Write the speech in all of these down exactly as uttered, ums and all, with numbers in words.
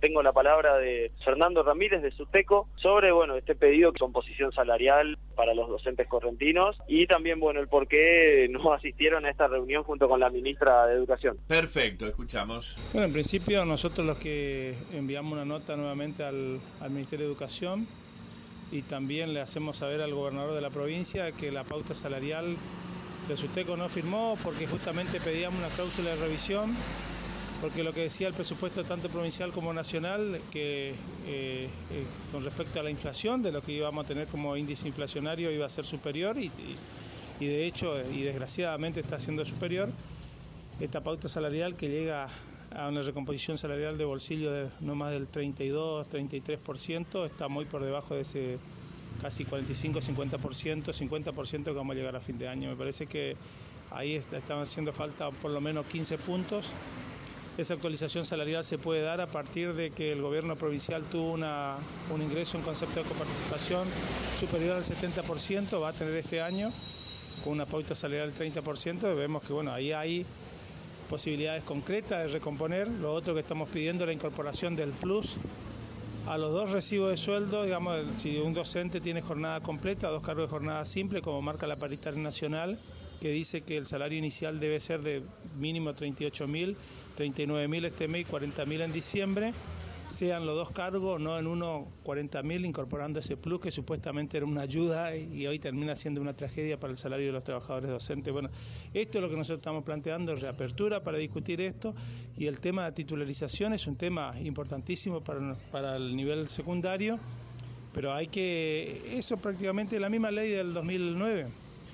tengo la palabra de Fernando Ramírez de SUTECO sobre, bueno, este pedido de composición salarial para los docentes correntinos y también, bueno, el por qué no asistieron a esta reunión junto con la ministra de Educación. Perfecto, escuchamos. Bueno, en principio nosotros los que enviamos una nota nuevamente al, al Ministerio de Educación y también le hacemos saber al gobernador de la provincia que la pauta salarial de SUTECO no firmó porque justamente pedíamos una cláusula de revisión, porque lo que decía el presupuesto tanto provincial como nacional, que eh, eh, con respecto a la inflación, de lo que íbamos a tener como índice inflacionario iba a ser superior y, y, y de hecho, y desgraciadamente está siendo superior, esta pauta salarial que llega a una recomposición salarial de bolsillo de no más del treinta y dos, treinta y tres por ciento, está muy por debajo de ese casi cuarenta y cinco, cincuenta por ciento, cincuenta por ciento que vamos a llegar a fin de año. Me parece que ahí está, están haciendo falta por lo menos quince puntos. Esa actualización salarial se puede dar a partir de que el gobierno provincial tuvo una, un ingreso en concepto de coparticipación superior al setenta por ciento, va a tener este año, con una pauta salarial del treinta por ciento, y vemos que bueno, ahí hay posibilidades concretas de recomponer. Lo otro que estamos pidiendo es la incorporación del plus a los dos recibos de sueldo, digamos, si un docente tiene jornada completa, dos cargos de jornada simple, como marca la paritaria nacional, que dice que el salario inicial debe ser de mínimo treinta y ocho mil, treinta y nueve mil este mes y cuarenta mil en diciembre, sean los dos cargos, no en uno cuarenta mil, incorporando ese plus que supuestamente era una ayuda y hoy termina siendo una tragedia para el salario de los trabajadores docentes. Bueno, esto es lo que nosotros estamos planteando, reapertura para discutir esto, y el tema de titularización es un tema importantísimo para, para el nivel secundario, pero hay que, eso prácticamente es la misma ley del dos mil nueve.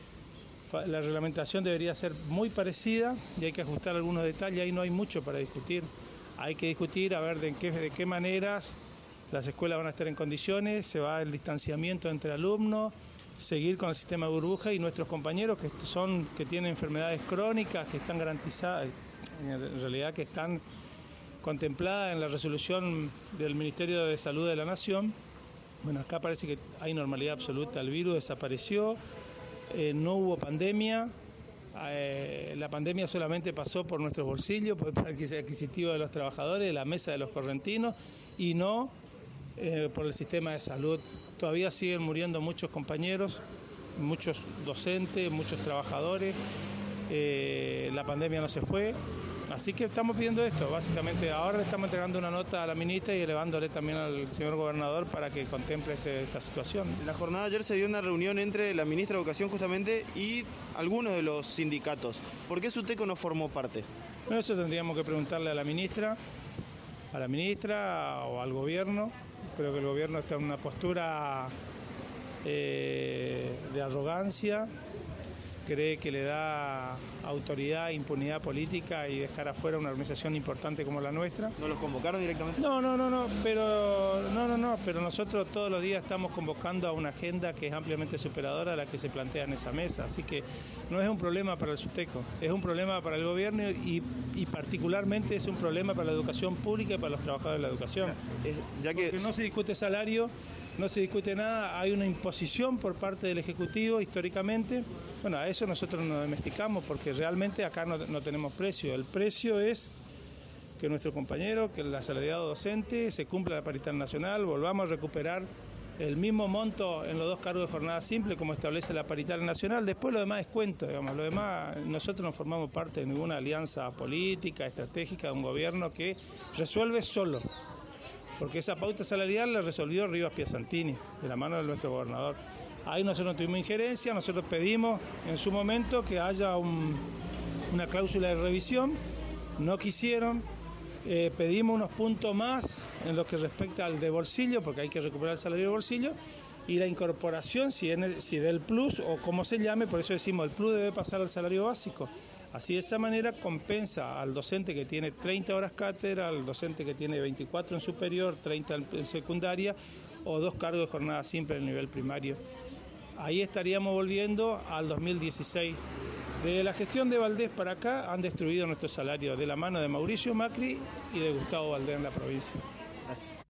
La reglamentación debería ser muy parecida y hay que ajustar algunos detalles, ahí no hay mucho para discutir. Hay que discutir a ver de qué, de qué maneras las escuelas van a estar en condiciones, se va el distanciamiento entre alumnos, seguir con el sistema de burbuja y nuestros compañeros que son que tienen enfermedades crónicas, que están garantizadas, en realidad que están contempladas en la resolución del Ministerio de Salud de la Nación. Bueno, acá parece que hay normalidad absoluta, el virus desapareció, eh, no hubo pandemia. Eh, la pandemia solamente pasó por nuestros bolsillos, por el adquisitivo de los trabajadores, la mesa de los correntinos y no eh, por el sistema de salud. Todavía siguen muriendo muchos compañeros, muchos docentes, muchos trabajadores, eh, la pandemia no se fue, así que estamos pidiendo esto, básicamente ahora le estamos entregando una nota a la ministra y elevándole también al señor gobernador para que contemple este, esta situación. En la jornada de ayer se dio una reunión entre la ministra de Educación justamente y algunos de los sindicatos. ¿Por qué SUTECO no formó parte? Bueno, eso tendríamos que preguntarle a la ministra, a la ministra o al gobierno. Creo que el gobierno está en una postura eh, de arrogancia, cree que le da autoridad e impunidad política y dejar afuera una organización importante como la nuestra. ¿No los convocaron directamente? No, no, no, no, pero no, no, no, pero nosotros todos los días estamos convocando a una agenda que es ampliamente superadora a la que se plantea en esa mesa, así que no es un problema para el SUTECO, es un problema para el gobierno y, y particularmente es un problema para la educación pública y para los trabajadores de la educación. Es, ya que... Porque no se discute salario, no se discute nada, hay una imposición por parte del Ejecutivo históricamente. Bueno, a eso nosotros nos domesticamos porque realmente acá no, no tenemos precio. El precio es que nuestro compañero, que el asalariado docente, se cumpla la paritaria nacional, volvamos a recuperar el mismo monto en los dos cargos de jornada simple como establece la paritaria nacional. Después lo demás es cuento, digamos, lo demás nosotros no formamos parte de ninguna alianza política, estratégica de un gobierno que resuelve solo. Porque esa pauta salarial la resolvió Rivas Piasantini, de la mano de nuestro gobernador. Ahí nosotros no tuvimos injerencia, nosotros pedimos en su momento que haya un, una cláusula de revisión, no quisieron, eh, pedimos unos puntos más en lo que respecta al de bolsillo, porque hay que recuperar el salario de bolsillo, y la incorporación, si, es, si del plus o como se llame, por eso decimos el plus debe pasar al salario básico. Así de esa manera compensa al docente que tiene treinta horas cátedra, al docente que tiene veinticuatro en superior, treinta en secundaria o dos cargos de jornada simple en el nivel primario. Ahí estaríamos volviendo al dos mil dieciséis. De la gestión de Valdés para acá han destruido nuestro salario de la mano de Mauricio Macri y de Gustavo Valdés en la provincia. Gracias.